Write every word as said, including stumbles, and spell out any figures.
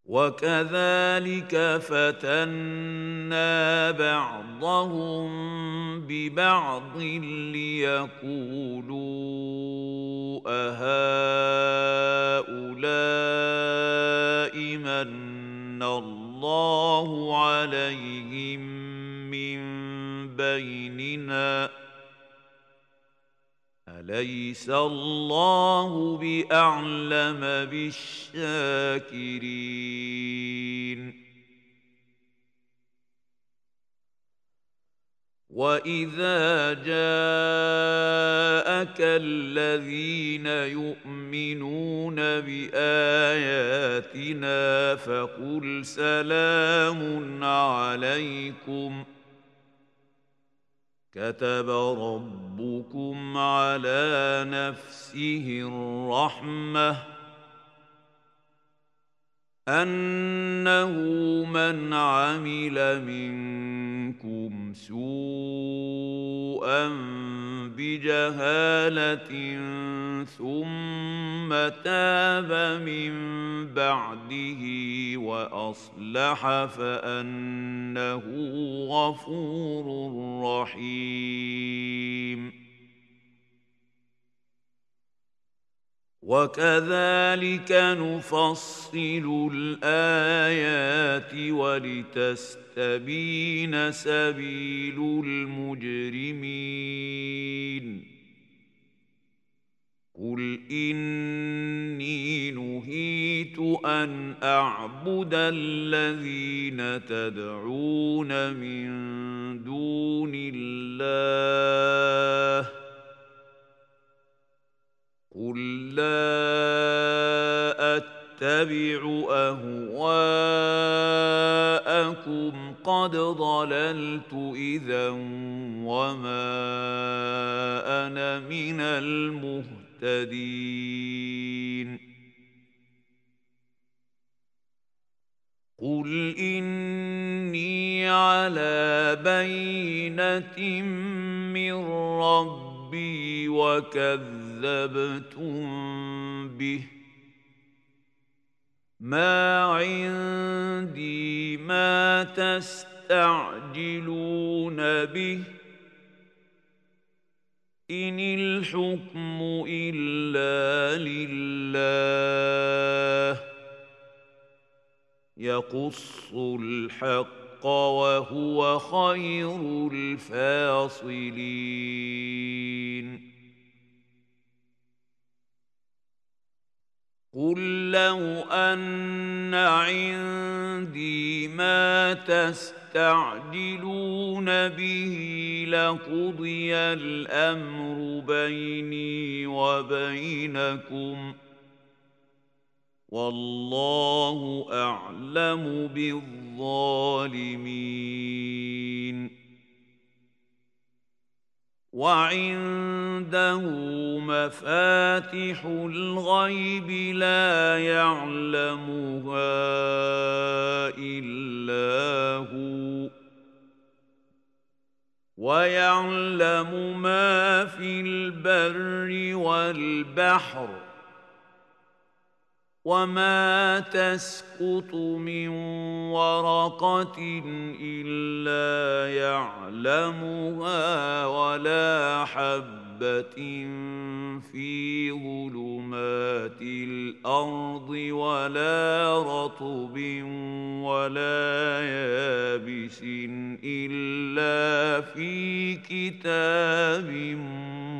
وكذلك فتنا بعضهم ببعض ليقولوا أهؤلاء من الله عليهم من بيننا أليس الله بأعلم بالشاكرين وإذا جاءك الذين يؤمنون بآياتنا فقل سلام عليكم كتب ربكم على نفسه الرحمة أنه من عمل منكم سوءا بجهالة ثم تاب من بعده وأصلح فأنه غفور رحيم وكذلك نفصل الآيات ولتستبين سبيل المجرمين قل إني نهيت أن أعبد الذين تدعون من دون الله قل لا أتبع أهواءكم قد ضللت إذا وما أنا من المهتدين قل إني على بينة من ربي وكذبتم به ما عندي ما تستعجلون به إن الحكم إلا لله يقص الحق وهو خير الفاصلين قل لو أن عندي ما تستعجلون به لقضي الأمر بيني وبينكم والله أعلم بالظالمين وعنده مفاتح الغيب لا يعلمها إلا هو ويعلم ما في البر والبحر وما تسقط من ورقة إلا يعلمها ولا حبة في ظلمات الأرض ولا رطب ولا يابس إلا في كتاب